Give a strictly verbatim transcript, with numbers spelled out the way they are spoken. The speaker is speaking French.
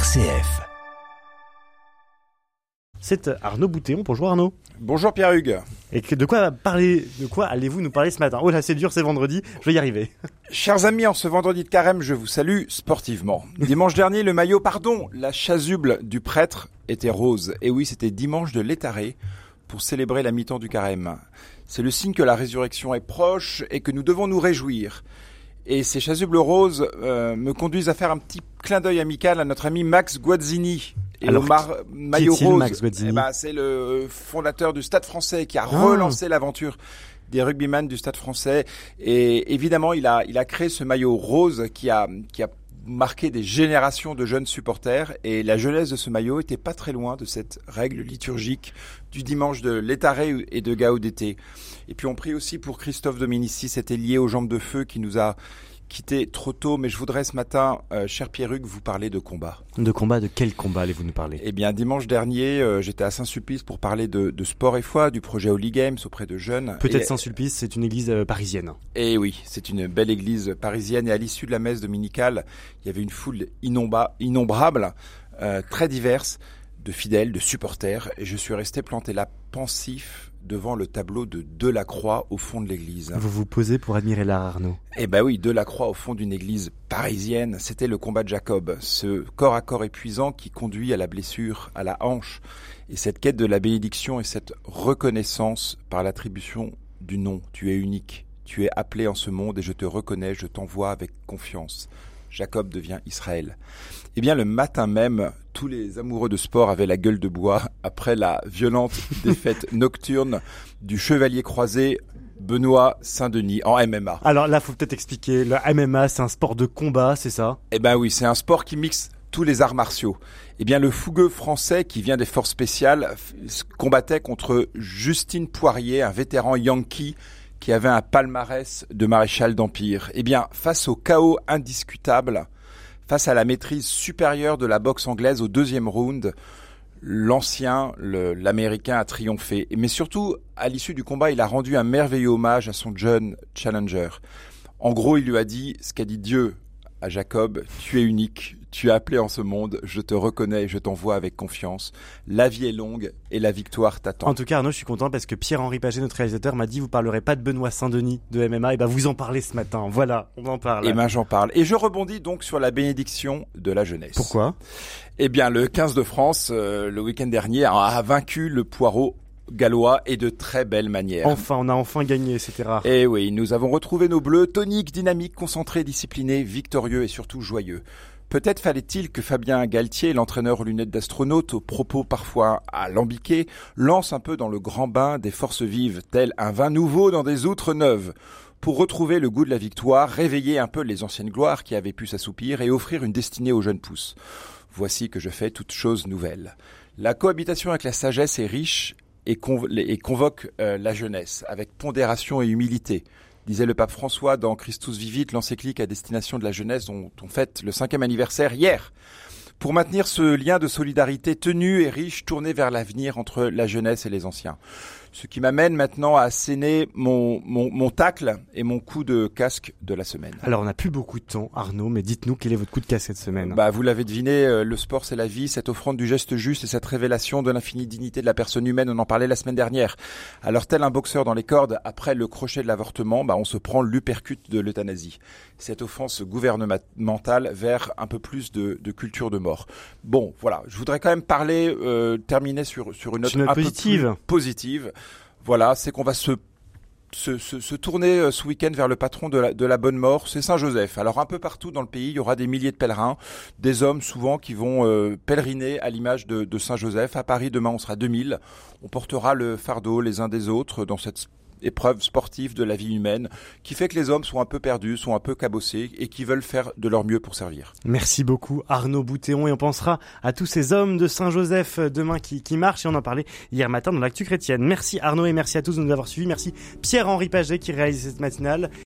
C F. C'est Arnaud Boutéon. Bonjour Arnaud. Bonjour Pierre-Hugues. Et de quoi parler, de quoi allez-vous nous parler ce matin ? Oh là, c'est dur, c'est vendredi, je vais y arriver. Chers amis, en ce vendredi de carême, je vous salue sportivement. Dimanche dernier, le maillot, pardon, la chasuble du prêtre était rose. Et oui, c'était dimanche de l'étaré pour célébrer la mi-temps du carême. C'est le signe que la résurrection est proche et que nous devons nous réjouir. Et ces chasubles roses euh, me conduisent à faire un petit clin d'œil amical à notre ami Max Guazzini. Et Alors, au mar- maillot qui est-il, rose, Max Guazzini ? eh ben, c'est le fondateur du Stade Français qui a Ah. relancé l'aventure des rugbyman du Stade Français. Et évidemment, il a, il a créé ce maillot rose qui a, qui a marqué des générations de jeunes supporters. Et la jeunesse de ce maillot était pas très loin de cette règle liturgique du dimanche de l'étaré et de Gaudete. Et puis on prie aussi pour Christophe Dominici, cet ailier aux jambes de feu qui nous a quitté trop tôt. Mais je voudrais ce matin, euh, cher Pierre-Hugues, vous parler de combat. De combat, de quel combat allez-vous nous parler ? Eh bien, dimanche dernier, euh, j'étais à Saint-Sulpice pour parler de, de sport et foi, du projet Holy Games auprès de jeunes. Peut-être et, Saint-Sulpice, c'est une église euh, parisienne. Et oui, c'est une belle église parisienne. Et à l'issue de la messe dominicale, il y avait une foule innomba, innombrable, euh, très diverse, de fidèles, de supporters. Et je suis resté planté là, pensif, devant le tableau de Delacroix au fond de l'église. Vous vous posez pour admirer l'art, Arnaud ? Eh ben oui, Delacroix au fond d'une église parisienne, c'était le combat de Jacob, ce corps à corps épuisant qui conduit à la blessure, à la hanche, et cette quête de la bénédiction et cette reconnaissance par l'attribution du nom. Tu es unique, tu es appelé en ce monde et je te reconnais, je t'envoie avec confiance. Jacob devient Israël. Eh bien, le matin même, tous les amoureux de sport avaient la gueule de bois après la violente défaite nocturne du chevalier croisé Benoît Saint-Denis en M M A. Alors là, faut peut-être expliquer. Le M M A, c'est un sport de combat, c'est ça ? Eh ben oui, c'est un sport qui mixe tous les arts martiaux. Eh bien, le fougueux français qui vient des forces spéciales combattait contre Justine Poirier, un vétéran yankee qui avait un palmarès de maréchal d'Empire. Eh bien, face au chaos indiscutable, face à la maîtrise supérieure de la boxe anglaise au deuxième round, l'ancien, le, l'américain a triomphé. Mais surtout, à l'issue du combat, il a rendu un merveilleux hommage à son jeune challenger. En gros, il lui a dit ce qu'a dit Dieu à Jacob, tu es unique, tu es appelé en ce monde, je te reconnais et je t'envoie avec confiance. La vie est longue et la victoire t'attend. En tout cas, Arnaud, je suis content parce que Pierre-Henri Paget, notre réalisateur, m'a dit vous parlerez pas de Benoît Saint-Denis de M M A. Et ben vous en parlez ce matin. Voilà, on en parle. Et ben j'en parle. Et je rebondis donc sur la bénédiction de la jeunesse. Pourquoi ? Eh bien, le quinze de France, euh, le week-end dernier, a vaincu le Poireau gallois et de très belle manière. Enfin, on a enfin gagné, c'était rare. Eh oui, nous avons retrouvé nos bleus, toniques, dynamiques, concentrés, disciplinés, victorieux et surtout joyeux. Peut-être fallait-il que Fabien Galtier, l'entraîneur aux lunettes d'astronaute, aux propos parfois alambiqués, lance un peu dans le grand bain des forces vives, tel un vin nouveau dans des outres neuves, pour retrouver le goût de la victoire, réveiller un peu les anciennes gloires qui avaient pu s'assoupir et offrir une destinée aux jeunes pousses. Voici que je fais toute chose nouvelle. La cohabitation avec la sagesse est riche et, conv- et convoque euh, la jeunesse, avec pondération et humilité, disait le pape François dans Christus Vivit, l'encyclique à destination de la jeunesse dont on fête le cinquième anniversaire hier. Pour maintenir ce lien de solidarité tenu et riche, tourné vers l'avenir entre la jeunesse et les anciens. Ce qui m'amène maintenant à asséner mon, mon, mon tacle et mon coup de casque de la semaine. Alors, on n'a plus beaucoup de temps, Arnaud, mais dites-nous quel est votre coup de casque cette semaine. Bah, vous l'avez deviné, euh, le sport c'est la vie, cette offrande du geste juste et cette révélation de l'infinie dignité de la personne humaine, on en parlait la semaine dernière. Alors, tel un boxeur dans les cordes, après le crochet de l'avortement, bah, on se prend l'uppercut de l'euthanasie. Cette offense gouvernementale vers un peu plus de, de culture de mort. Bon, voilà, je voudrais quand même parler, euh, terminer sur, sur une note, une note un positive. peu plus positive. Voilà, c'est qu'on va se, se, se, se tourner euh, ce week-end vers le patron de la, de la bonne mort, c'est Saint-Joseph. Alors un peu partout dans le pays, il y aura des milliers de pèlerins, des hommes souvent qui vont euh, pèleriner à l'image de, de Saint-Joseph. À Paris, demain, on sera deux mille. On portera le fardeau les uns des autres dans cette épreuve sportive de la vie humaine qui fait que les hommes sont un peu perdus, sont un peu cabossés et qui veulent faire de leur mieux pour servir. Merci beaucoup Arnaud Boutéon et on pensera à tous ces hommes de Saint-Joseph demain qui, qui marchent et on en parlait hier matin dans l'Actu Chrétienne. Merci Arnaud et merci à tous de nous avoir suivis. Merci Pierre-Henri Paget qui réalise cette matinale.